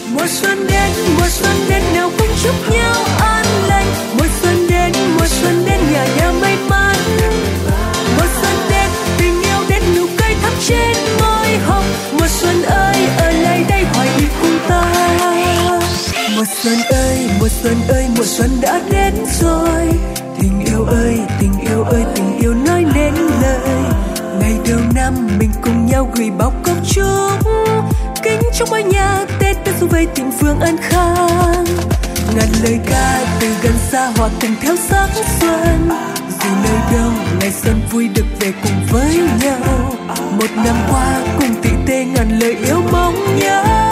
Mùa xuân đến nào cũng chúc nhau an lành. Mùa xuân đến nhà nhà may mắn. Mùa xuân đến tình yêu đến nụ cười thắm trên môi hồng. Mùa xuân ơi ở lại đây hoài đi cùng ta. Mùa xuân ơi, mùa xuân đã đến rồi. Tình yêu ơi, tình yêu nói nên lời. Ngày đầu năm mình cùng nhau gửi bao câu chúc. Kính chúc mỗi nhà Tết đến xuân vầy tình phương an khang. Ngàn lời ca từ gần xa hòa cùng theo sắc xuân. Dù nơi đâu ngày xuân vui được về cùng với nhau. Một năm qua cùng tỉ tê ngàn lời yêu mong nhớ.